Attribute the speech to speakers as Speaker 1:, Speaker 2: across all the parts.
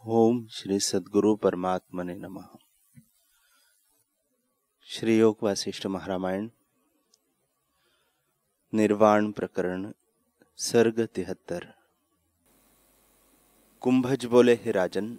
Speaker 1: ओम श्री सद्गुरु परमात्मने नमः। श्री योग वासिष्ठ महारामायण निर्वाण प्रकरण सर्ग 73। कुंभज बोले, हे राजन,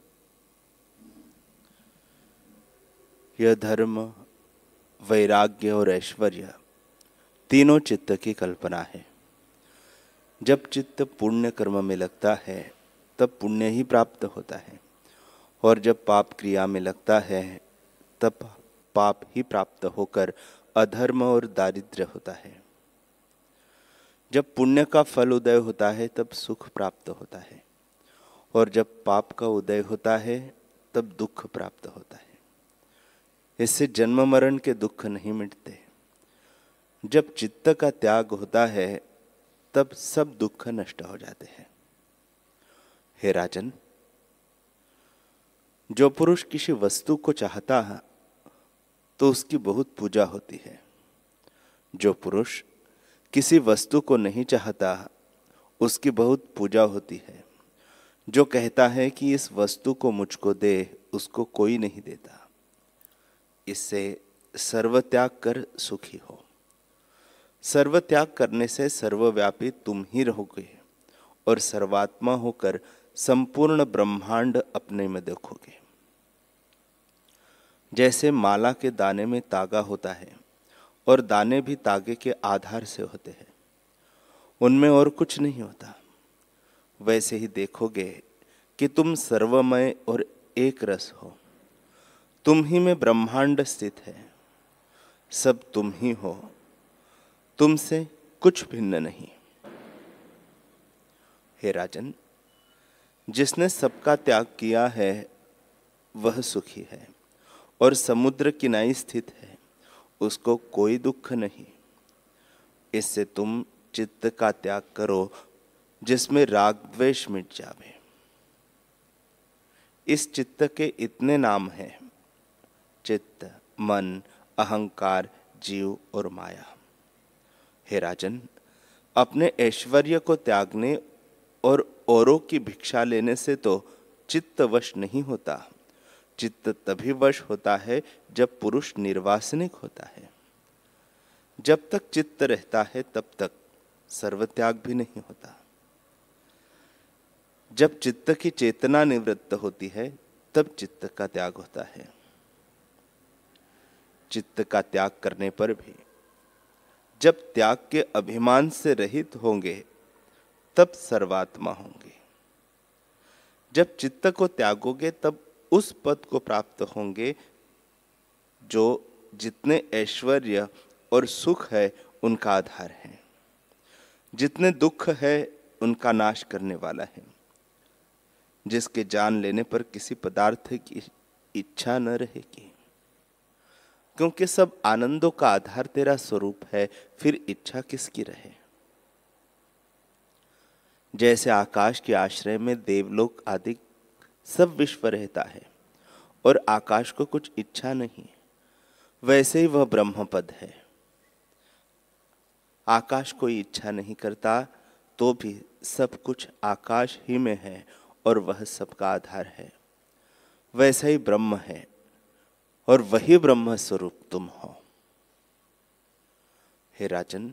Speaker 1: यह धर्म, वैराग्य और ऐश्वर्य तीनों चित्त की कल्पना है। जब चित्त पुण्य कर्म में लगता है तब पुण्य ही प्राप्त होता है, और जब पाप क्रिया में लगता है तब पाप ही प्राप्त होकर अधर्म और दारिद्र्य होता है। जब पुण्य का फल उदय होता है तब सुख प्राप्त होता है, और जब पाप का उदय होता है तब दुख प्राप्त होता है। इससे जन्म मरण के दुख नहीं मिटते। जब चित्त का त्याग होता है तब सब दुख नष्ट हो जाते हैं। हे राजन, जो पुरुष किसी वस्तु को चाहता है तो उसकी बहुत पूजा होती है। जो पुरुष किसी वस्तु को नहीं चाहता उसकी बहुत पूजा होती है। जो कहता है कि इस वस्तु को मुझको दे, उसको कोई नहीं देता। इससे सर्वत्याग कर सुखी हो। सर्वत्याग करने से सर्वव्यापी तुम ही रहोगे और सर्वात्मा होकर संपूर्ण ब्रह्मांड अपने में देखोगे। जैसे माला के दाने में तागा होता है और दाने भी तागे के आधार से होते हैं, उनमें और कुछ नहीं होता, वैसे ही देखोगे कि तुम सर्वमय और एक रस हो। तुम ही में ब्रह्मांड स्थित है। सब तुम ही हो, तुमसे कुछ भिन्न नहीं। हे राजन, जिसने सबका त्याग किया है वह सुखी है, और समुद्र किनारे स्थित है, उसको कोई दुख नहीं। इससे तुम चित्त का त्याग करो जिसमें राग द्वेष मिट जावे। इस चित्त के इतने नाम हैं: चित्त, मन, अहंकार, जीव और माया। हे राजन, अपने ऐश्वर्य को त्यागने और औरों की भिक्षा लेने से तो चित्त वश नहीं होता। चित्त तभी वश होता है जब पुरुष निर्वासनिक होता है। जब तक चित्त रहता है तब तक सर्वत्याग भी नहीं होता। जब चित्त की चेतना निवृत्त होती है तब चित्त का त्याग होता है। चित्त का त्याग करने पर भी जब त्याग के अभिमान से रहित होंगे तब सर्वात्मा होंगे। जब चित्त को त्यागोगे तब उस पद को प्राप्त होंगे जो जितने ऐश्वर्य और सुख है उनका आधार है, जितने दुख है उनका नाश करने वाला है, जिसके जान लेने पर किसी पदार्थ की इच्छा न रहेगी। क्योंकि सब आनंदों का आधार तेरा स्वरूप है, फिर इच्छा किसकी रहे। जैसे आकाश के आश्रय में देवलोक आदि सब विश्व रहता है और आकाश को कुछ इच्छा नहीं, वैसे ही वह ब्रह्म पद है। आकाश कोई इच्छा नहीं करता तो भी सब कुछ आकाश ही में है और वह सबका आधार है। वैसा ही ब्रह्म है और वही ब्रह्म स्वरूप तुम हो। हे राजन,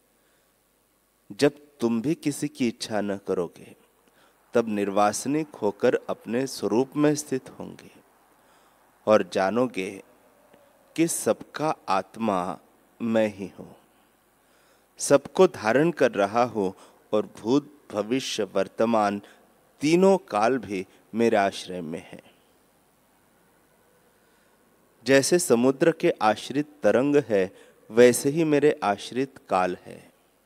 Speaker 1: जब तुम भी किसी की इच्छा न करोगे तब निर्वासनिक होकर अपने स्वरूप में स्थित होंगे और जानोगे कि सबका आत्मा मैं ही हूं। सबको धारण कर रहा हूं और भूत, भविष्य, वर्तमान तीनों काल भी मेरे आश्रय में है। जैसे समुद्र के आश्रित तरंग है वैसे ही मेरे आश्रित काल है।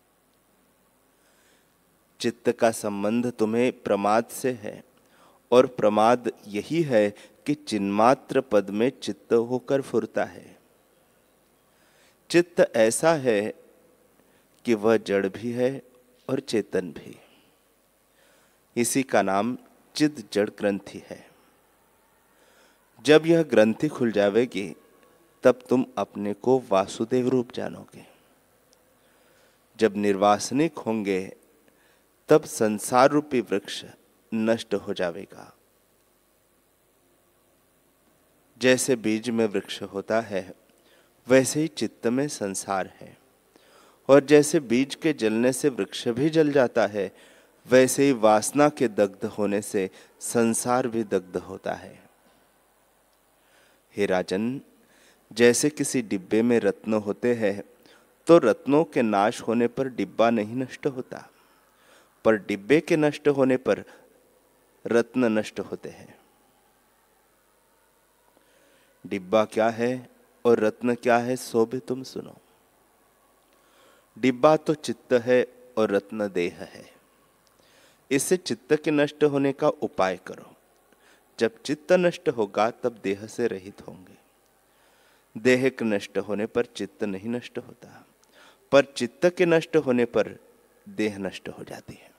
Speaker 1: चित्त का संबंध तुम्हें प्रमाद से है, और प्रमाद यही है कि चिन्मात्र पद में चित्त होकर फुरता है। चित्त ऐसा है कि वह जड़ भी है और चेतन भी। इसी का नाम चिद जड़ ग्रंथि है। जब यह ग्रंथि खुल जाएगी तब तुम अपने को वासुदेव रूप जानोगे। जब निर्वासनिक होंगे तब संसार रूपी वृक्ष नष्ट हो जाएगा जैसे बीज में वृक्ष होता है वैसे ही चित्त में संसार है, और जैसे बीज के जलने से वृक्ष भी जल जाता है वैसे ही वासना के दग्ध होने से संसार भी दग्ध होता है। हे राजन, जैसे किसी डिब्बे में रत्न होते हैं तो रत्नों के नाश होने पर डिब्बा नहीं नष्ट होता, पर डिब्बे के नष्ट होने पर रत्न नष्ट होते हैं। डिब्बा क्या है और रत्न क्या है सो भी तुम सुनो। डिब्बा तो चित्त है और रत्न देह है। इससे चित्त के नष्ट होने का उपाय करो। जब चित्त नष्ट होगा तब देह से रहित होंगे। देह के नष्ट होने पर चित्त नहीं नष्ट होता, पर चित्त के नष्ट होने पर देह नष्ट हो जाती है।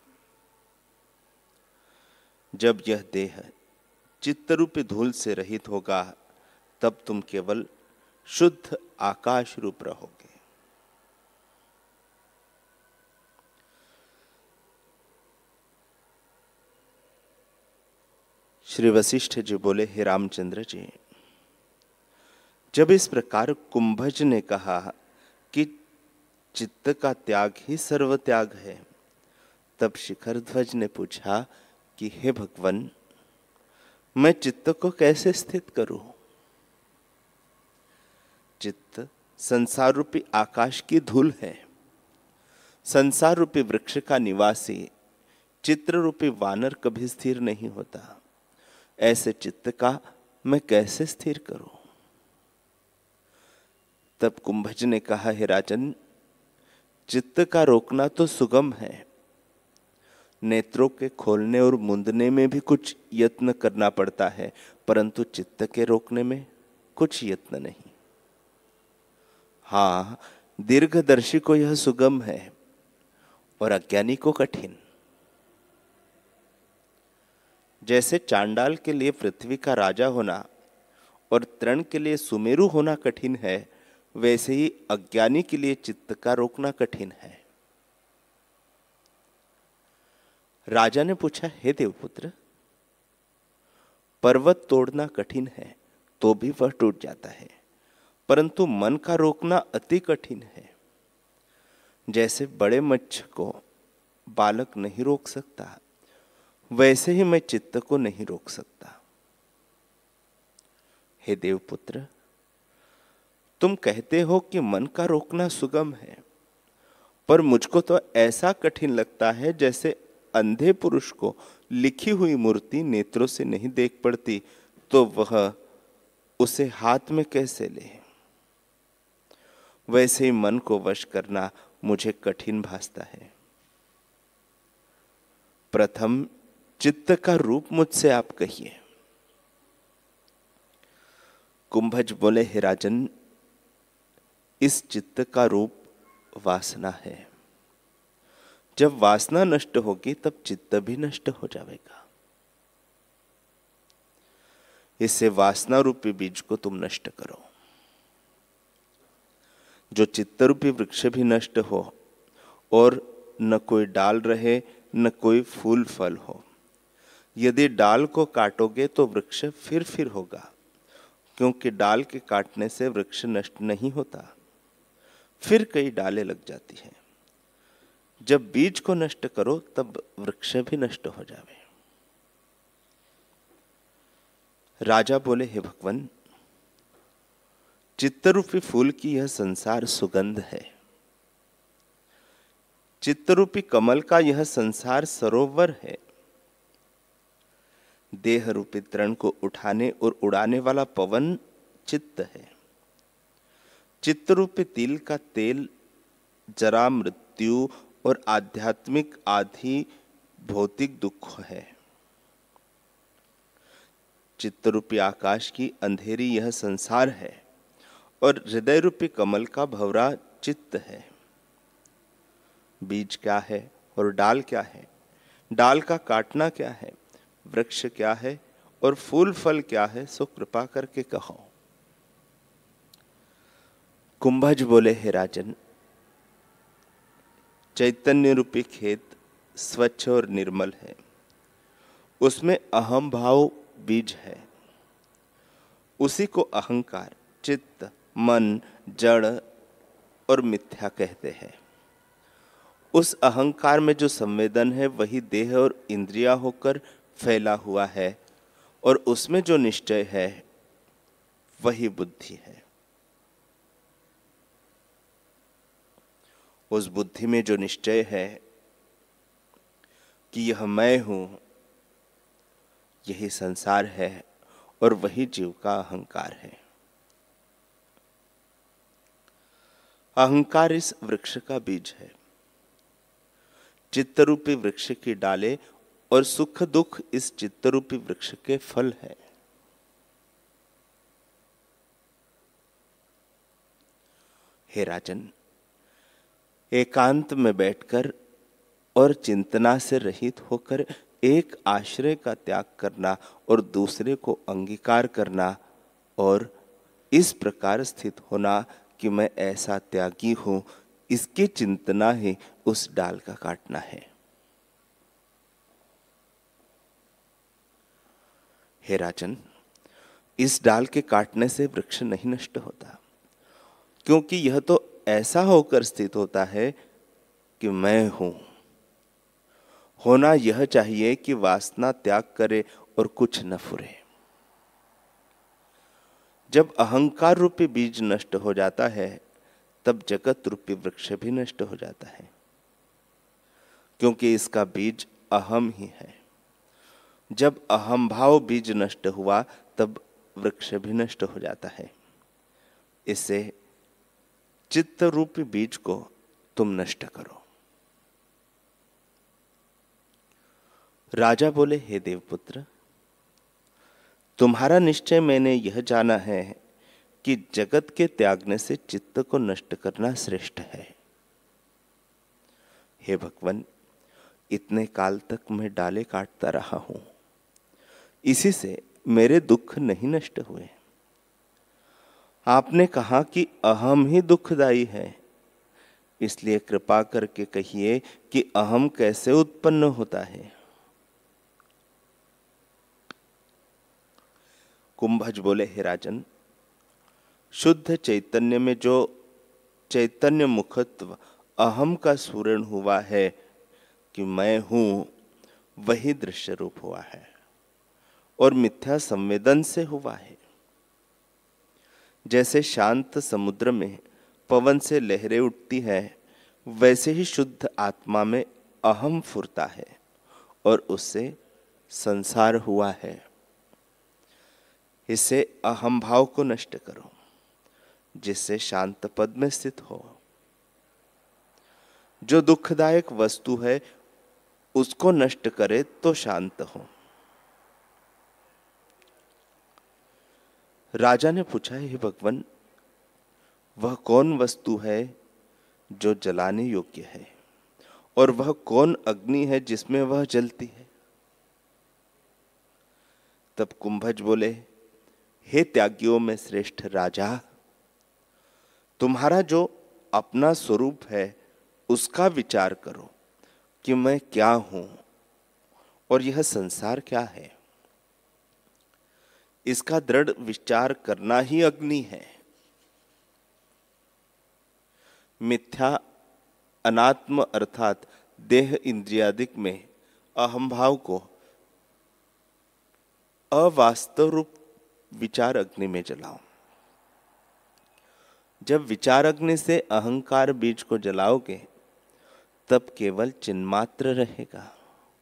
Speaker 1: जब यह देह चित्त रूपी धूल से रहित होगा तब तुम केवल शुद्ध आकाश रूप रहोगे। श्री वशिष्ठ जी बोले, हे रामचंद्र जी, जब इस प्रकार कुंभज ने कहा कि चित्त का त्याग ही सर्व त्याग है, तब शिखर ध्वज ने पूछा कि हे भगवान, मैं चित्त को कैसे स्थित करूं? चित्त संसार रूपी आकाश की धूल है। संसार रूपी वृक्ष का निवासी चित्र रूपी वानर कभी स्थिर नहीं होता। ऐसे चित्त का मैं कैसे स्थिर करूं? तब कुंभज ने कहा, हे राजन, चित्त का रोकना तो सुगम है। नेत्रों के खोलने और मूंदने में भी कुछ यत्न करना पड़ता है, परंतु चित्त के रोकने में कुछ यत्न नहीं। हाँ, दीर्घदर्शी को यह सुगम है और अज्ञानी को कठिन। जैसे चांडाल के लिए पृथ्वी का राजा होना और तृण के लिए सुमेरु होना कठिन है, वैसे ही अज्ञानी के लिए चित्त का रोकना कठिन है। राजा ने पूछा, हे देवपुत्र, पर्वत तोड़ना कठिन है तो भी वह टूट जाता है, परंतु मन का रोकना अति कठिन है। जैसे बड़े मच्छ को बालक नहीं रोक सकता, वैसे ही मैं चित्त को नहीं रोक सकता। हे देवपुत्र, तुम कहते हो कि मन का रोकना सुगम है, पर मुझको तो ऐसा कठिन लगता है जैसे अंधे पुरुष को लिखी हुई मूर्ति नेत्रों से नहीं देख पड़ती तो वह उसे हाथ में कैसे ले। वैसे ही मन को वश करना मुझे कठिन भासता है। प्रथम चित्त का रूप मुझसे आप कहिए। कुंभज बोले, हे राजन, इस चित्त का रूप वासना है। जब वासना नष्ट होगी तब चित्त भी नष्ट हो जाएगा। इससे वासना रूपी बीज को तुम नष्ट करो। जो चित्त रूपी वृक्ष भी नष्ट हो और न कोई डाल रहे न कोई फूल फल हो। यदि डाल को काटोगे तो वृक्ष फिर होगा, क्योंकि डाल के काटने से वृक्ष नष्ट नहीं होता, फिर कई डालें लग जाती हैं। जब बीज को नष्ट करो तब वृक्ष भी नष्ट हो जावे। राजा बोले, हे भगवान, चित्तरूपी फूल की यह संसार सुगंध है। चित्तरूपी कमल का यह संसार सरोवर है। देह रूपी तृण को उठाने और उड़ाने वाला पवन चित्त है। चित्त रूपी तिल का तेल जरा, मृत्यु और आध्यात्मिक आदि भौतिक दुख है। चित्त रूपी आकाश की अंधेरी यह संसार है और हृदय रूपी कमल का भंवरा चित्त है। बीज क्या है और डाल क्या है? डाल का काटना क्या है? वृक्ष क्या है और फूल फल क्या है? सो कृपा करके कहो। कुंभज बोले, हे राजन, चैतन्य रूपी खेत स्वच्छ और निर्मल है। उसमें अहम भाव बीज है। उसी को अहंकार, चित्त, मन, जड़ और मिथ्या कहते हैं। उस अहंकार में जो संवेदन है वही देह और इंद्रिया होकर फैला हुआ है, और उसमें जो निश्चय है वही बुद्धि है। उस बुद्धि में जो निश्चय है कि यह मैं हूं, यही संसार है, और वही जीव का अहंकार है। अहंकार इस वृक्ष का बीज है, चित्तरूपी वृक्ष की डाले, और सुख दुख इस चित्तरूपी वृक्ष के फल है। हे राजन, एकांत में बैठकर और चिंतना से रहित होकर एक आश्रय का त्याग करना और दूसरे को अंगीकार करना, और इस प्रकार स्थित होना कि मैं ऐसा त्यागी हूं, इसकी चिंतना ही उस डाल का काटना है। हे राजन, इस डाल के काटने से वृक्ष नहीं नष्ट होता, क्योंकि यह तो ऐसा होकर स्थित होता है कि मैं हूं। होना यह चाहिए कि वासना त्याग करे और कुछ न फुरे। जब अहंकार रूपी बीज नष्ट हो जाता है, तब जगत रूपी वृक्ष भी नष्ट हो जाता है, क्योंकि इसका बीज अहम ही है। जब अहम भाव बीज नष्ट हुआ, तब वृक्ष भी नष्ट हो जाता है। इससे चित्त रूपी बीज को तुम नष्ट करो। राजा बोले, हे देवपुत्र, तुम्हारा निश्चय मैंने यह जाना है कि जगत के त्यागने से चित्त को नष्ट करना श्रेष्ठ है। हे भगवान, इतने काल तक मैं डाले काटता रहा हूं, इसी से मेरे दुख नहीं नष्ट हुए। आपने कहा कि अहम ही दुखदाई है, इसलिए कृपा करके कहिए कि अहम कैसे उत्पन्न होता है। कुंभज बोले, हे राजन, शुद्ध चैतन्य में जो चैतन्य मुखत्व अहम का स्फुरण हुआ है कि मैं हूं, वही दृश्य रूप हुआ है और मिथ्या संवेदन से हुआ है। जैसे शांत समुद्र में पवन से लहरें उठती है, वैसे ही शुद्ध आत्मा में अहम फुरता है और उससे संसार हुआ है। इससे अहम भाव को नष्ट करो, जिससे शांत पद में स्थित हो। जो दुखदायक वस्तु है उसको नष्ट करे तो शांत हो। राजा ने पूछा, हे भगवान, वह कौन वस्तु है जो जलाने योग्य है, और वह कौन अग्नि है जिसमें वह जलती है? तब कुंभज बोले, हे त्यागियों में श्रेष्ठ राजा, तुम्हारा जो अपना स्वरूप है उसका विचार करो कि मैं क्या हूं और यह संसार क्या है। इसका दृढ़ विचार करना ही अग्नि है। मिथ्या अनात्म अर्थात देह इंद्रियादिक में अहम भाव को अवास्तव रूप विचार अग्नि में जलाओ। जब विचार अग्नि से अहंकार बीज को जलाओगे, तब केवल चिन्मात्र रहेगा।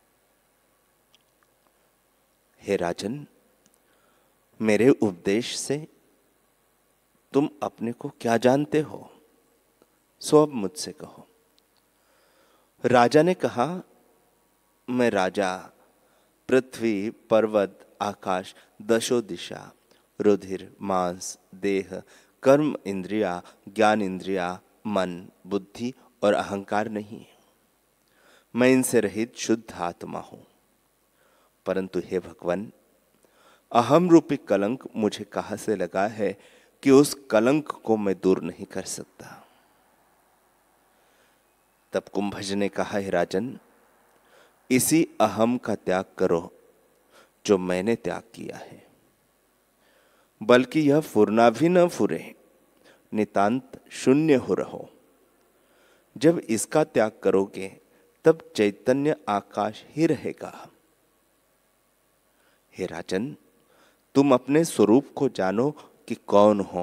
Speaker 1: हे राजन, मेरे उपदेश से तुम अपने को क्या जानते हो, सो अब मुझसे कहो। राजा ने कहा, मैं राजा, पृथ्वी, पर्वत, आकाश, दशो दिशा, रुधिर, मांस, देह, कर्म इंद्रिया, ज्ञान इंद्रिया, मन, बुद्धि और अहंकार नहीं। मैं इनसे रहित शुद्ध आत्मा हूं। परंतु हे भगवान, अहम रूपी कलंक मुझे कहां से लगा है कि उस कलंक को मैं दूर नहीं कर सकता। तब कुंभज ने कहा, हे राजन, इसी अहम का त्याग करो जो मैंने त्याग किया है। बल्कि यह फुरना भी न फुरे, नितांत शून्य हो रहो। जब इसका त्याग करोगे तब चैतन्य आकाश ही रहेगा। हे राजन, तुम अपने स्वरूप को जानो कि कौन हो।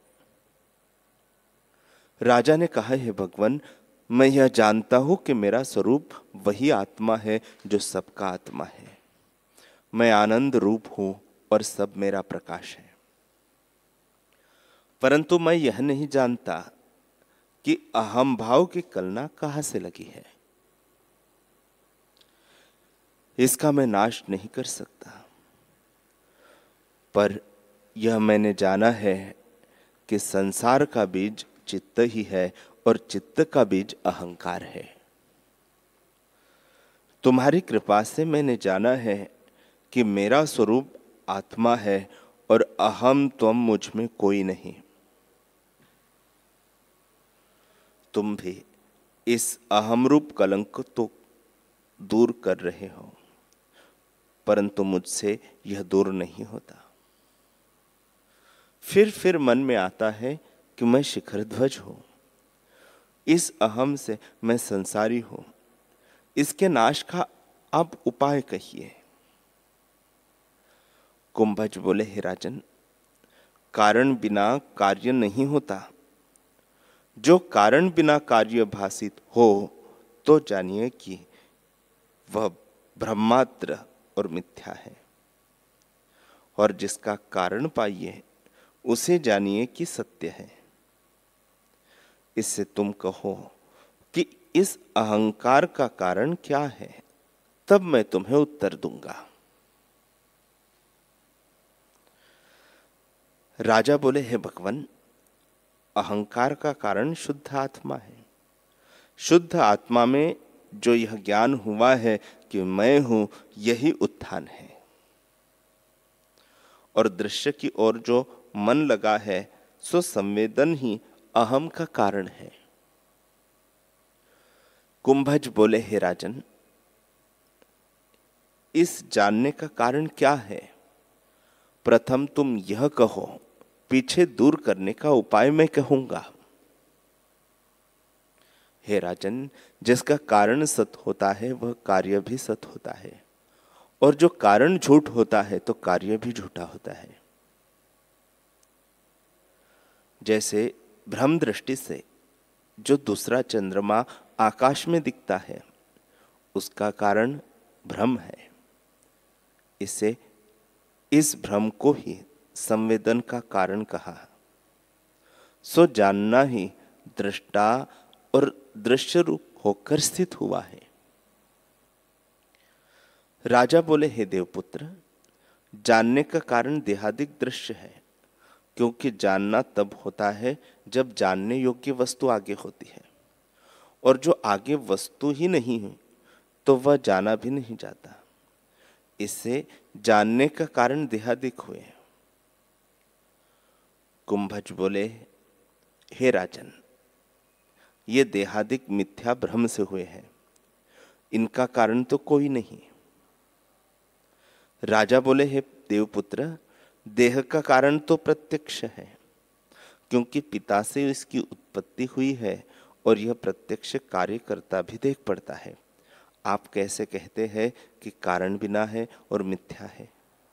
Speaker 1: राजा ने कहा, हे भगवान, मैं यह जानता हूं कि मेरा स्वरूप वही आत्मा है जो सबका आत्मा है। मैं आनंद रूप हूं और सब मेरा प्रकाश है। परंतु मैं यह नहीं जानता कि अहम भाव की कलना कहां से लगी है। इसका मैं नाश नहीं कर सकता। पर यह मैंने जाना है कि संसार का बीज चित्त ही है और चित्त का बीज अहंकार है। तुम्हारी कृपा से मैंने जाना है कि मेरा स्वरूप आत्मा है और अहम त्वम मुझ में कोई नहीं। तुम भी इस अहम रूप कलंक तो दूर कर रहे हो, परंतु मुझसे यह दूर नहीं होता। फिर मन में आता है कि मैं शिखर ध्वज हूं। इस अहम से मैं संसारी हूं। इसके नाश का आप उपाय कहिए। कुंभज बोले, हे राजन, कारण बिना कार्य नहीं होता। जो कारण बिना कार्य भासित हो तो जानिए कि वह ब्रह्मात्र और मिथ्या है, और जिसका कारण पाइए उसे जानिए कि सत्य है। इससे तुम कहो कि इस अहंकार का कारण क्या है, तब मैं तुम्हें उत्तर दूंगा। राजा बोले, हे भगवान, अहंकार का कारण शुद्ध आत्मा है। शुद्ध आत्मा में जो यह ज्ञान हुआ है कि मैं हूं, यही उत्थान है। और दृश्य की ओर जो मन लगा है, सो संवेदन ही अहम का कारण है। कुंभज बोले, हे राजन, इस जानने का कारण क्या है? प्रथम तुम यह कहो, पीछे दूर करने का उपाय मैं कहूंगा। हे राजन, जिसका कारण सत होता है वह कार्य भी सत होता है, और जो कारण झूठ होता है तो कार्य भी झूठा होता है। जैसे भ्रम दृष्टि से जो दूसरा चंद्रमा आकाश में दिखता है, उसका कारण भ्रम है। इसे इस भ्रम को ही संवेदन का कारण कहा। सो जानना ही दृष्टा और दृश्य रूप होकर स्थित हुआ है। राजा बोले, हे देवपुत्र, जानने का कारण देहादिक दृश्य है, क्योंकि जानना तब होता है जब जानने योग्य वस्तु आगे होती है, और जो आगे वस्तु ही नहीं है तो वह जाना भी नहीं जाता। इससे जानने का कारण देहादिक हुए। कुंभज बोले, हे राजन, ये देहादिक मिथ्या भ्रम से हुए हैं, इनका कारण तो कोई नहीं। राजा बोले, हे देवपुत्र, देह का कारण तो प्रत्यक्ष है, क्योंकि पिता से इसकी उत्पत्ति हुई है और यह प्रत्यक्ष कार्य करता भी देख पड़ता है। आप कैसे कहते हैं कि कारण बिना है और मिथ्या है?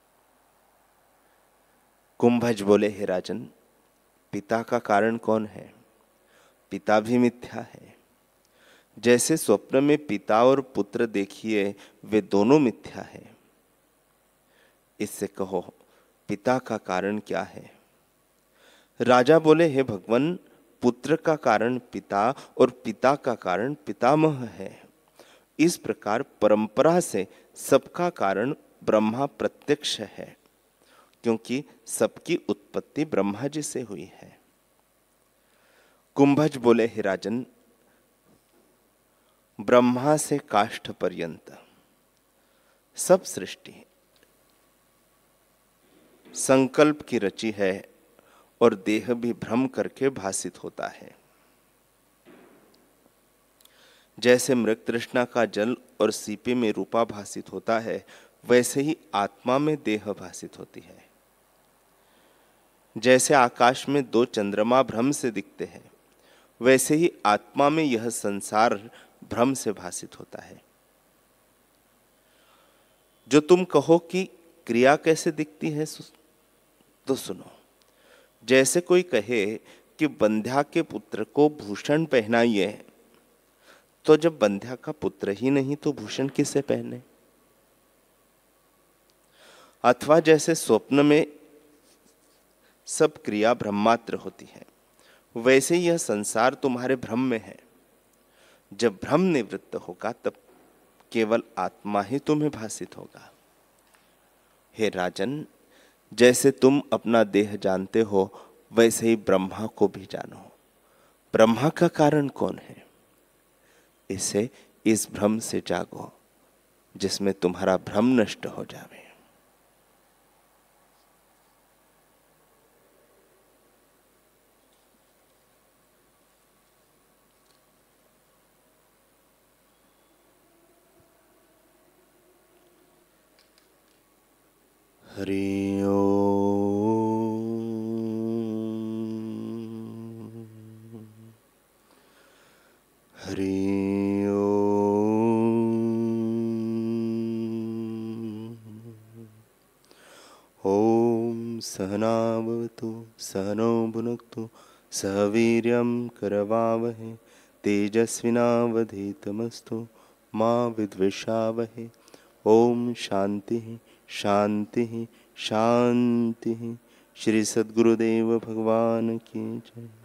Speaker 1: कुंभज बोले, हे राजन, पिता का कारण कौन है? पिता भी मिथ्या है। जैसे स्वप्न में पिता और पुत्र देखिए, वे दोनों मिथ्या है। इससे कहो, पिता का कारण क्या है? राजा बोले, हे भगवान, पुत्र का कारण पिता और पिता का कारण पितामह है। इस प्रकार परंपरा से सबका कारण ब्रह्मा प्रत्यक्ष है, क्योंकि सबकी उत्पत्ति ब्रह्मा जी से हुई है। कुंभज बोले, हे राजन, ब्रह्मा से काष्ठ पर्यंत सब सृष्टि संकल्प की रची है, और देह भी भ्रम करके भासित होता है। जैसे मृग तृष्णा का जल और सीपे में रूपा भासित होता है, वैसे ही आत्मा में देह भासित होती है। जैसे आकाश में दो चंद्रमा भ्रम से दिखते हैं, वैसे ही आत्मा में यह संसार भ्रम से भासित होता है। जो तुम कहो कि क्रिया कैसे दिखती है, तो सुनो। जैसे कोई कहे कि बंध्या के पुत्र को भूषण पहनाइए, तो जब बंध्या का पुत्र ही नहीं तो भूषण किसे पहने। अथवा जैसे स्वप्न में सब क्रिया ब्रह्मात्र होती है, वैसे यह संसार तुम्हारे भ्रम में है। जब भ्रम निवृत्त होगा तब केवल आत्मा ही तुम्हें भासित होगा। हे राजन, जैसे तुम अपना देह जानते हो, वैसे ही ब्रह्मा को भी जानो। ब्रह्मा का कारण कौन है? इसे इस भ्रम से जागो जिसमें तुम्हारा भ्रम नष्ट हो जावे। हरि ओम। हरि ओम। ओम सहना भवतु सहनौ भुनक्तु सह वीर्यं करवावहै तेजस्विनावधीतमस्तु मा विद्विषावहै। ओम शांति शांति शांति। श्री सद्गुरुदेव भगवान की जय।